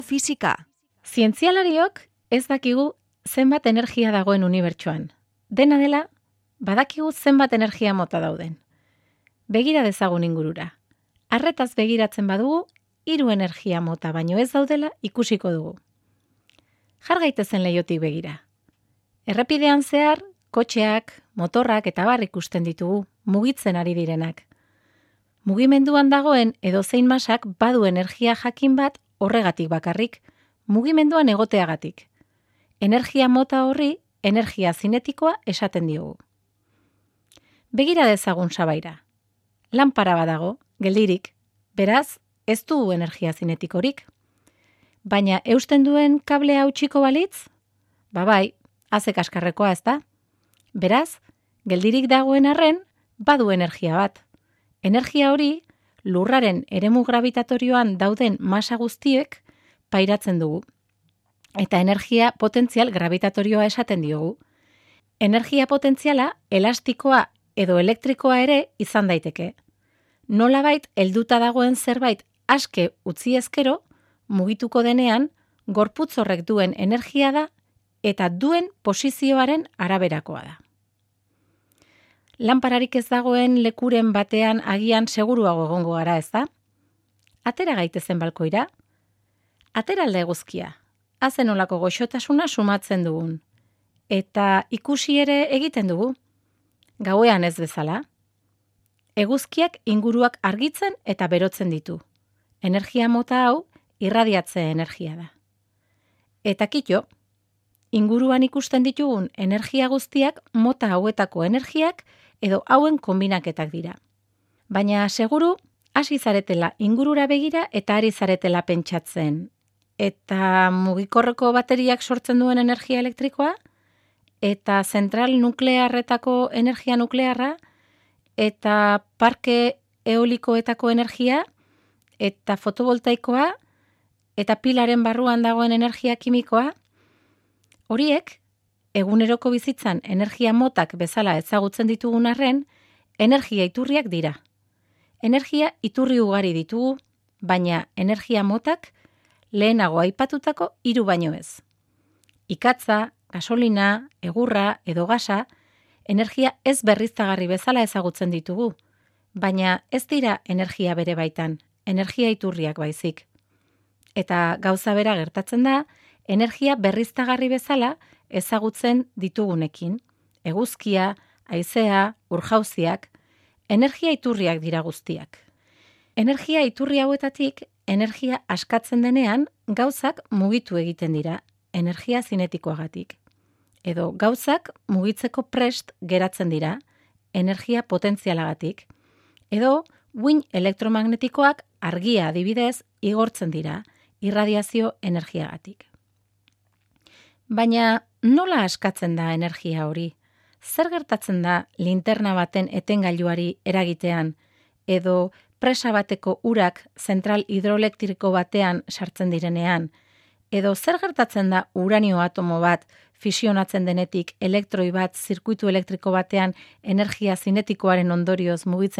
Fisika. Zientzialariok ez dakigu zenbat energia dagoen unibertsoan. Dena dela, badakigu zenbat energia mota dauden. Begira dezagun ingurura. Arretaz begiratzen badugu, 3 energia mota baino ez daudela ikusiko dugu. Jar gaitezen leihotik begira. Errepidean zehar, kotxeak, motorrak eta bar ikusten ditugu, mugitzen ari direnak. Mugimenduan dagoen edozein masak badu energia jakin bat horregatik bakarrik, mugimenduan egoteagatik. Energia mota horri, energia zinetikoa esaten diogu. Begira dezagun sabaira. Lanpara badago, geldirik, beraz, ez du energia zinetikorik. Baina eusten duen kablea hautsiko balitz? Bai, haze kaskarrekoa ez da? Beraz, geldirik dagoen arren, badu energia bat. Energia hori, lurraren eremu gravitatorioan dauden masa guztiek pairatzen dugu. Eta energia potentzial gravitatorioa esaten diogu. Energia potentziala elastikoa edo elektrikoa ere izan daiteke. Nolabait helduta dagoen zerbait aske utzi ezkero, mugituko denean, gorputz horrek duen energia da eta duen posizioaren araberakoa da. Lanpararik ez dagoen lekuren batean agian seguruago egongo gara, ez da? Atera gaitezen balkoira. Atera alde eguzkia. Hazen olako goxotasuna sumatzen dugun. Eta ikusi ere egiten dugu. Gauean ez bezala. Eguzkiak inguruak argitzen eta berotzen ditu. Energia mota hau irradiatze energia da. Eta kito, inguruan ikusten ditugun energia guztiak mota hauetako energiak edo hauen kombinaketak dira. Baina seguru, hasi zaretela ingurura begira eta ari zaretela pentsatzen. Eta mugikorreko bateriak sortzen duen energia elektrikoa, eta zentral nuklearretako energia nuklearra, eta parke eolikoetako energia, eta fotovoltaikoa, eta pilaren barruan dagoen energia kimikoa, horiek, eguneroko bizitzan energia motak bezala ezagutzen ditugun arren, energia iturriak dira. Energia iturri ugari ditugu, baina energia motak lehenago aipatutako 3 baino ez. Ikatza, gasolina, egurra edo gasa, energia ez berriztagarri bezala ezagutzen ditugu, baina ez dira energia bere baitan, energia iturriak baizik. Eta gauza bera gertatzen da, energia berriztagarri bezala ezagutzen ditugunekin. Eguzkia, haizea, urjauziak, energia iturriak dira guztiak. Energia iturri hauetatik, energia askatzen denean, gauzak mugitu egiten dira, energia zinetikoagatik. Edo gauzak mugitzeko prest geratzen dira, energia potentzialagatik. Edo uhin elektromagnetikoak argia adibidez igortzen dira, irradiazio energiagatik. Baina nola askatzen da energia hori? Zer gertatzen da linterna baten etengailuari eragitean, edo presa bateko urak zentral hidroelektriko batean sartzen direnean, edo zer gertatzen da uranio atomo bat fisionatzen denetik elektroi bat zirkuitu elektriko batean energia zinetikoaren ondorioz mugitzen